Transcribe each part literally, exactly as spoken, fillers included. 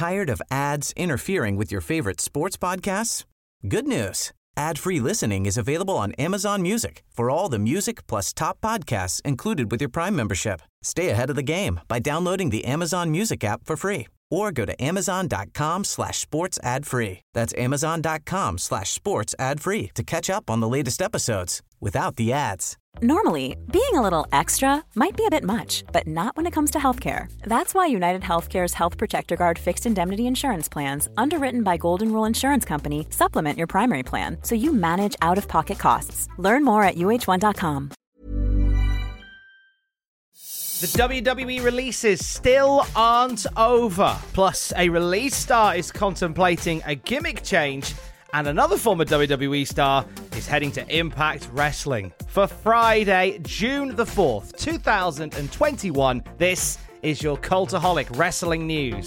Tired of ads interfering with your favorite sports podcasts? Good news. Ad-free listening is available on Amazon Music for all the music plus top podcasts included with your Prime membership. Stay ahead of the game by downloading the Amazon Music app for free or go to amazon.com slash sports ad free. That's amazon.com slash sports ad free to catch up on the latest episodes without the ads. Normally, being a little extra might be a bit much, but not when it comes to healthcare. That's why United Healthcare's Health Protector Guard fixed indemnity insurance plans, underwritten by Golden Rule Insurance Company, supplement your primary plan so you manage out-of-pocket costs. Learn more at U H one dot com. The W W E releases still aren't over. Plus, a release star is contemplating a gimmick change, and another former W W E star is heading to Impact Wrestling. For Friday, June the fourth, two thousand twenty-one, this is your Cultaholic Wrestling News.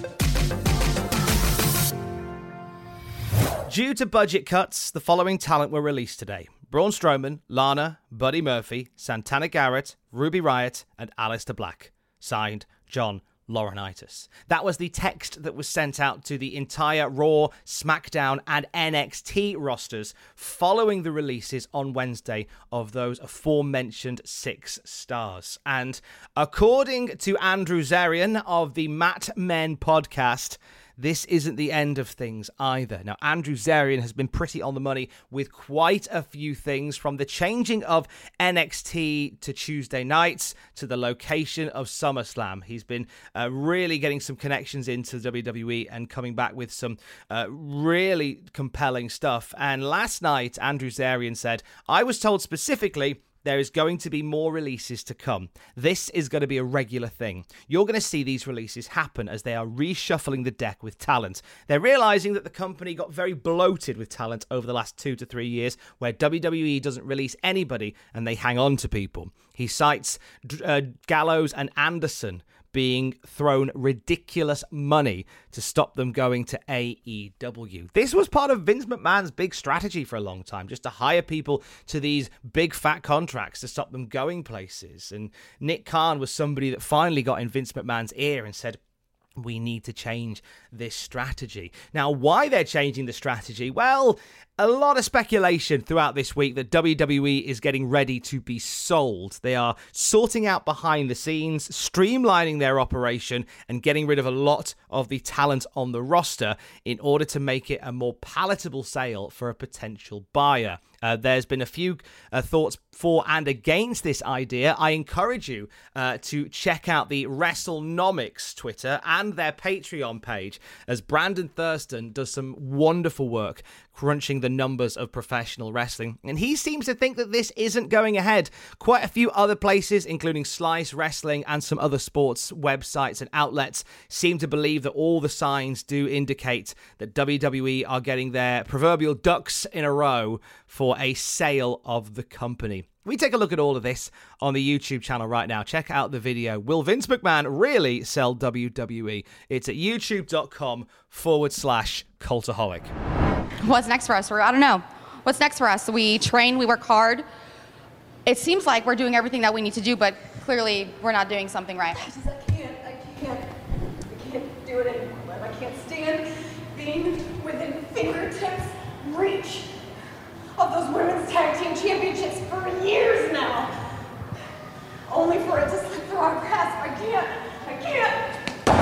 Due to budget cuts, the following talent were released today. Braun Strowman, Lana, Buddy Murphy, Santana Garrett, Ruby Riott, and Aleister Black. Signed, John Laurinaitis. That was the text that was sent out to the entire Raw, SmackDown, and N X T rosters following the releases on Wednesday of those aforementioned six stars. And according to Andrew Zarian of the Mat Men podcast, this isn't the end of things either. Now, Andrew Zarian has been pretty on the money with quite a few things, from the changing of N X T to Tuesday nights to the location of SummerSlam. He's been uh, really getting some connections into the W W E and coming back with some uh, really compelling stuff. And last night, Andrew Zarian said, "I was told specifically there is going to be more releases to come. This is going to be a regular thing. You're going to see these releases happen as they are reshuffling the deck with talent. They're realizing that the company got very bloated with talent over the last two to three years, where W W E doesn't release anybody and they hang on to people." He cites uh, Gallows and Anderson being thrown ridiculous money to stop them going to A E W. This was part of Vince McMahon's big strategy for a long time, just to hire people to these big fat contracts to stop them going places. And Nick Khan was somebody that finally got in Vince McMahon's ear and said, we need to change this strategy. Now, why they're changing the strategy? Well, a lot of speculation throughout this week that W W E is getting ready to be sold. They are sorting out behind the scenes, streamlining their operation, and getting rid of a lot of the talent on the roster in order to make it a more palatable sale for a potential buyer. Uh, there's been a few uh, thoughts for and against this idea. I encourage you uh, to check out the WrestleNomics Twitter and their Patreon page, as Brandon Thurston does some wonderful work crunching the numbers of professional wrestling. And he seems to think that this isn't going ahead. Quite a few other places, including Slice Wrestling and some other sports websites and outlets, seem to believe that all the signs do indicate that W W E are getting their proverbial ducks in a row for a sale of the company. We take a look at all of this on the YouTube channel right now. Check out the video. Will Vince McMahon really sell W W E? It's at youtube.com forward slash cultaholic. What's next for us? We're, I don't know. What's next for us? We train, we work hard. It seems like we're doing everything that we need to do, but clearly we're not doing something right. I just, I can't, I can't, I can't do it anymore. Like, I can't stand being within fingertips reach of those women's tag team championships for years now. Only for it to slip through our grasp. I can't, I can't.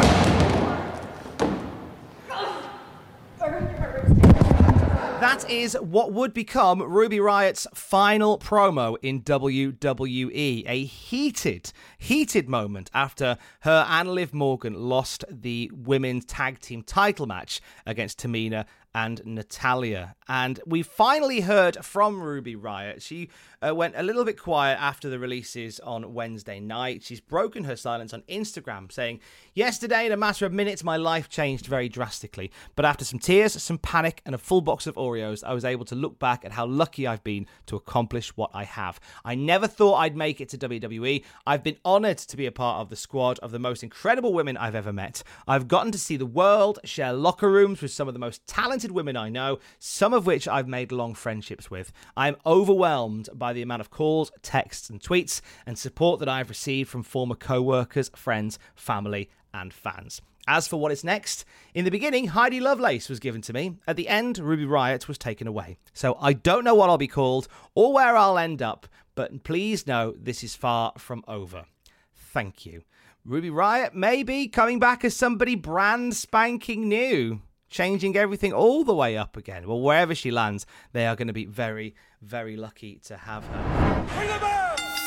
That is what would become Ruby Riott's final promo in W W E. A heated, heated moment after her and Liv Morgan lost the women's tag team title match against Tamina and Natalia. And we finally heard from Ruby Riott. She uh, went a little bit quiet after the releases on Wednesday night. She's broken her silence on Instagram, saying, "Yesterday, in a matter of minutes, my life changed very drastically. But after some tears, some panic, and a full box of Oreos, I was able to look back at how lucky I've been to accomplish what I have. I never thought I'd make it to W W E. I've been honored to be a part of the squad of the most incredible women I've ever met. I've gotten to see the world, share locker rooms with some of the most talented women I know, some of which I've made long friendships with. I'm overwhelmed by the amount of calls, texts, and tweets and support that I've received from former co-workers, friends, family, and fans." As for what is next, in the beginning, Heidi Lovelace was given to me. At the end, Ruby Riott was taken away. So I don't know what I'll be called or where I'll end up, but please know this is far from over. Thank you. Ruby Riott may be coming back as somebody brand spanking new, changing everything all the way up again. Well, wherever she lands, they are going to be very, very lucky to have her. Bring them back!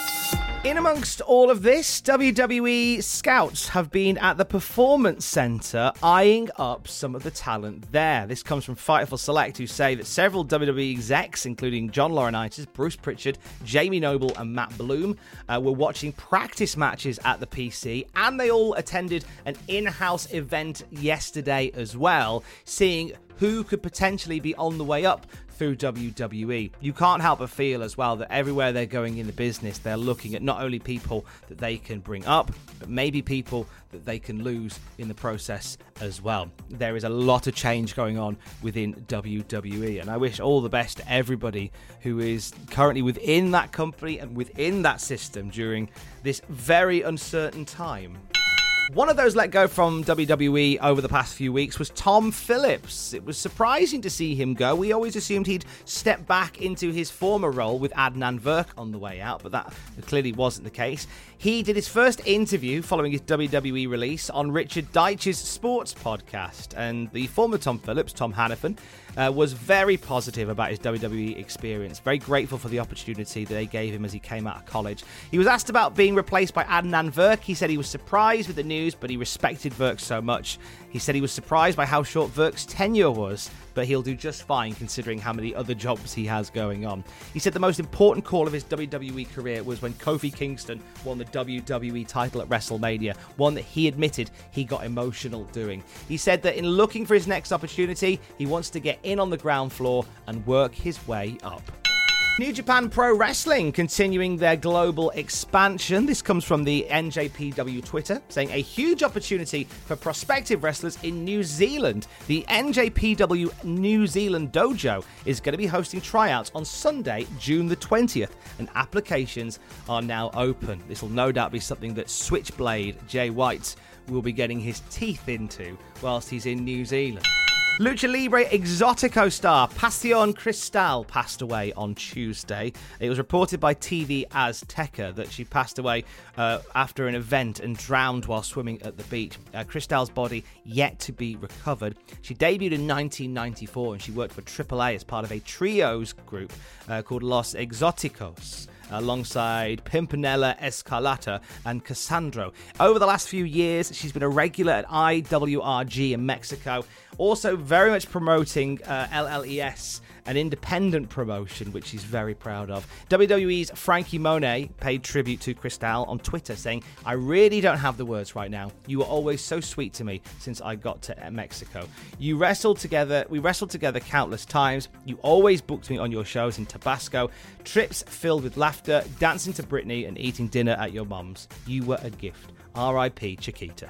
In amongst all of this, W W E scouts have been at the Performance Center eyeing up some of the talent there. This comes from Fightful Select, who say that several W W E execs, including John Laurinaitis, Bruce Pritchard, Jamie Noble and Matt Bloom, uh, were watching practice matches at the P C, and they all attended an in-house event yesterday as well, seeing who could potentially be on the way up through W W E. You can't help but feel as well that everywhere they're going in the business, they're looking at not only people that they can bring up, but maybe people that they can lose in the process as well. There is a lot of change going on within W W E, and I wish all the best to everybody who is currently within that company and within that system during this very uncertain time. One of those let go from W W E over the past few weeks was Tom Phillips. It was surprising to see him go. We always assumed he'd step back into his former role with Adnan Virk on the way out, but that clearly wasn't the case. He did his first interview following his W W E release on Richard Deitch's sports podcast, and the former Tom Phillips, Tom Hannafin, uh, was very positive about his W W E experience, very grateful for the opportunity that they gave him as he came out of college. He was asked about being replaced by Adnan Virk. He said he was surprised with the news, but he respected Virk so much. He said he was surprised by how short Virk's tenure was, but he'll do just fine considering how many other jobs he has going on. He said the most important call of his W W E career was when Kofi Kingston won the W W E title at WrestleMania, one that he admitted he got emotional doing. He said that in looking for his next opportunity, he wants to get in on the ground floor and work his way up. New Japan Pro Wrestling continuing their global expansion. This comes from the N J P W Twitter, saying a huge opportunity for prospective wrestlers in New Zealand. The N J P W New Zealand Dojo is going to be hosting tryouts on Sunday, June the twentieth, and applications are now open. This will no doubt be something that Switchblade Jay White will be getting his teeth into whilst he's in New Zealand. Lucha Libre Exotico star Pasión Cristal passed away on Tuesday. It was reported by T V Azteca that she passed away uh, after an event and drowned while swimming at the beach. Uh, Cristal's body yet to be recovered. She debuted in nineteen ninety-four and she worked for triple A as part of a trios group uh, called Los Exóticos, alongside Pimpinella Escarlata and Cassandro. Over the last few years, she's been a regular at I W R G in Mexico, also very much promoting uh, L L E S, an independent promotion, which she's very proud of. W W E's Frankie Monet paid tribute to Cristal on Twitter, saying, "I really don't have the words right now. You were always so sweet to me since I got to Mexico. You wrestled together, we wrestled together countless times. You always booked me on your shows in Tabasco, trips filled with laughter, dancing to Britney and eating dinner at your mum's. You were a gift. R I P Chiquita."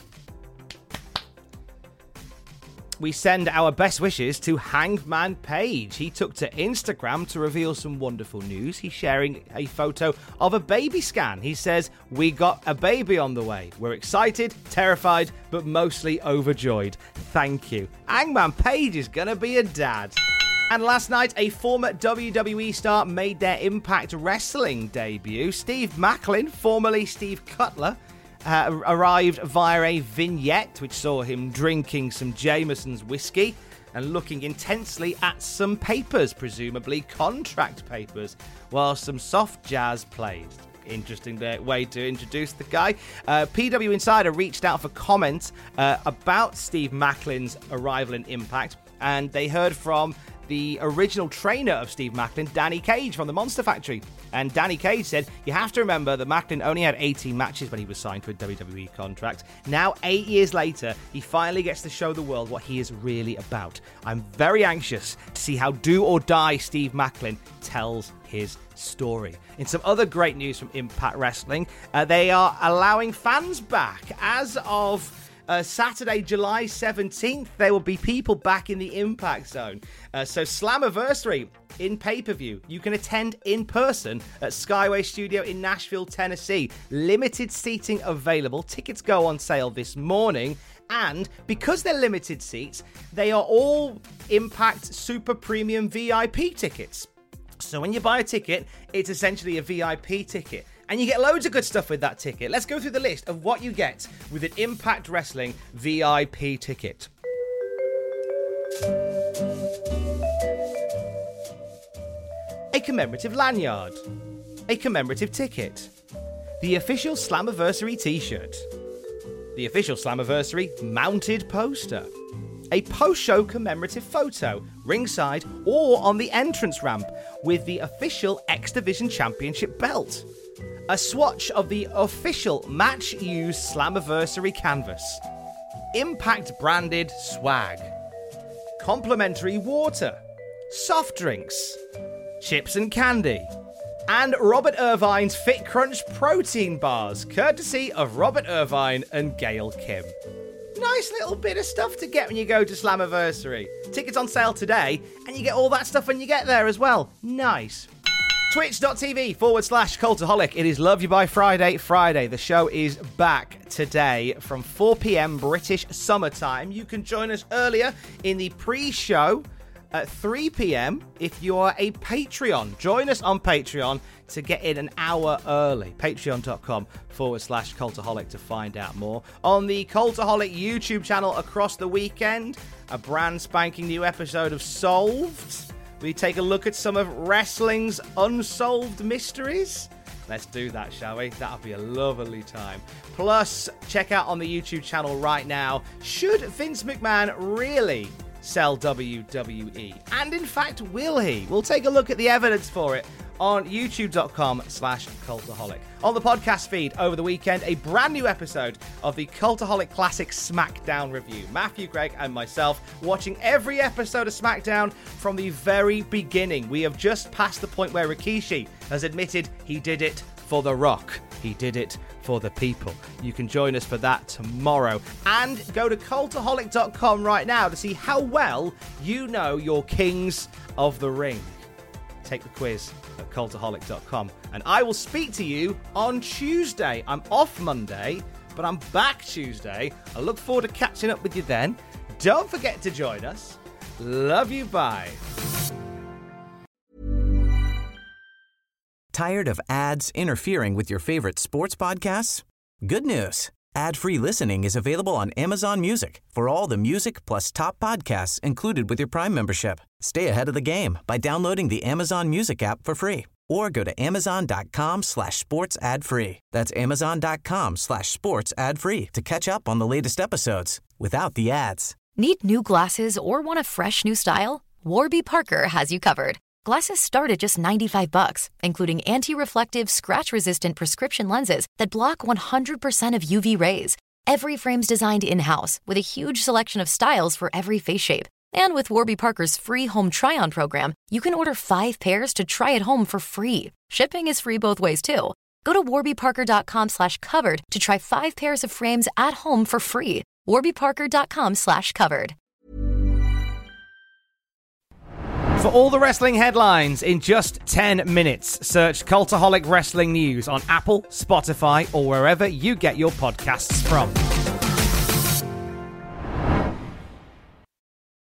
We send our best wishes to Hangman Page. He took to Instagram to reveal some wonderful news. He's sharing a photo of a baby scan. He says, "We got a baby on the way. We're excited, terrified, but mostly overjoyed. Thank you." Hangman Page is going to be a dad. And last night, a former W W E star made their Impact Wrestling debut. Steve Maclin, formerly Steve Cutler, Uh, arrived via a vignette which saw him drinking some Jameson's whiskey and looking intensely at some papers, presumably contract papers, while some soft jazz played. Interesting way to introduce the guy. Uh, P W Insider reached out for comment uh, about Steve Maclin's arrival in Impact, and they heard from the original trainer of Steve Maclin, Danny Cage from the Monster Factory. And Danny Cage said, "You have to remember that Maclin only had eighteen matches when he was signed to a W W E contract. Now, eight years later, he finally gets to show the world what he is really about. I'm very anxious to see how do or die Steve Maclin tells his story." In some other great news from Impact Wrestling, uh, they are allowing fans back. As of Uh, Saturday, July seventeenth, there will be people back in the Impact Zone. Uh, so Slammiversary in pay-per-view. You can attend in person at Skyway Studio in Nashville, Tennessee. Limited seating available. Tickets go on sale this morning. And because they're limited seats, they are all Impact Super Premium V I P tickets. So when you buy a ticket, it's essentially a V I P ticket. And you get loads of good stuff with that ticket. Let's go through the list of what you get with an Impact Wrestling V I P ticket. A commemorative lanyard. A commemorative ticket. The official Slammiversary t-shirt. The official Slammiversary mounted poster. A post-show commemorative photo, ringside or on the entrance ramp, with the official X Division Championship belt. A swatch of the official match-used Slammiversary canvas. Impact-branded swag. Complimentary water. Soft drinks. Chips and candy. And Robert Irvine's Fit Crunch protein bars, courtesy of Robert Irvine and Gail Kim. Nice little bit of stuff to get when you go to Slammiversary. Tickets on sale today, and you get all that stuff when you get there as well. Nice. Twitch.tv forward slash Cultaholic. It is Love You By Friday Friday. The show is back today from four p.m. British summertime. You can join us earlier in the pre-show at three p.m. if you are a Patreon. Join us on Patreon to get in an hour early. Patreon.com forward slash Cultaholic to find out more. On the Cultaholic YouTube channel across the weekend, a brand spanking new episode of Solved. We take a look at some of wrestling's unsolved mysteries. Let's do that, shall we? That'll be a lovely time. Plus, check out on the YouTube channel right now, should Vince McMahon really sell W W E? And in fact, will he? We'll take a look at the evidence for it on youtube.com slash Cultaholic. On the podcast feed over the weekend, a brand new episode of the Cultaholic Classic SmackDown review. Matthew, Greg, and myself watching every episode of SmackDown from the very beginning. We have just passed the point where Rikishi has admitted he did it for The Rock. He did it for the people. You can join us for that tomorrow. And go to cultaholic dot com right now to see how well you know your Kings of the Ring. Take the quiz at cultaholic dot com. And I will speak to you on Tuesday. I'm off Monday, but I'm back Tuesday. I look forward to catching up with you then. Don't forget to join us. Love you, bye. Tired of ads interfering with your favorite sports podcasts? Good news. Ad-free listening is available on Amazon Music for all the music plus top podcasts included with your Prime membership. Stay ahead of the game by downloading the Amazon Music app for free or go to amazon.com slash sports ad free. That's amazon.com slash sports ad free to catch up on the latest episodes without the ads. Need new glasses or want a fresh new style? Warby Parker has you covered. Glasses start at just ninety-five bucks, including anti-reflective, scratch-resistant prescription lenses that block one hundred percent of U V rays. Every frame's designed in-house with a huge selection of styles for every face shape. And with Warby Parker's free home try-on program, you can order five pairs to try at home for free. Shipping is free both ways, too. Go to warbyparker.com slash covered to try five pairs of frames at home for free. warbyparker.com slash covered. For all the wrestling headlines in just ten minutes, search Cultaholic Wrestling News on Apple, Spotify, or wherever you get your podcasts from.